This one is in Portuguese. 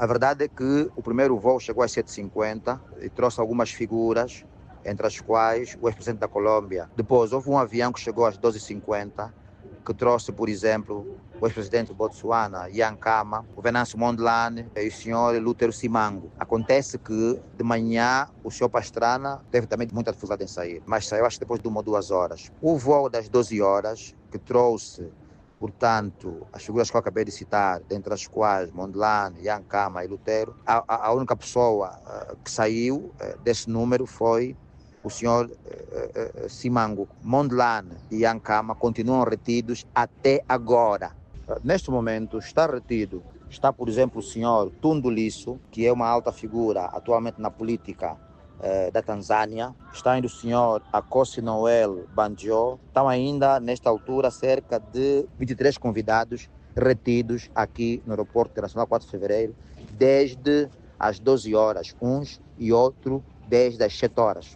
A verdade é que o primeiro voo chegou às 7h50 e trouxe algumas figuras, entre as quais o ex-presidente da Colômbia. Depois houve um avião que chegou às 12h50, que trouxe, por exemplo, o ex-presidente de Botsuana, Ian Khama, o Venâncio Mondlane e o senhor Lútero Simango. Acontece que de manhã o senhor Pastrana teve também muita dificuldade em sair, mas saiu acho que depois de 1 ou 2 horas. O voo das 12 horas, que trouxe, portanto, as figuras que eu acabei de citar, dentre as quais Mondlane, Ian Khama e Lutero, a única pessoa que saiu desse número foi o senhor Simango. Mondlane e Ian Khama continuam retidos até agora. Neste momento está retido, está, por exemplo, o senhor Tundu Lissu, que é uma alta figura atualmente na política da Tanzânia. Está ainda o senhor Akossi Noel Banjo. Estão ainda, nesta altura, cerca de 23 convidados retidos aqui no Aeroporto Internacional 4 de Fevereiro, desde as 12 horas, uns e outros desde as 7 horas.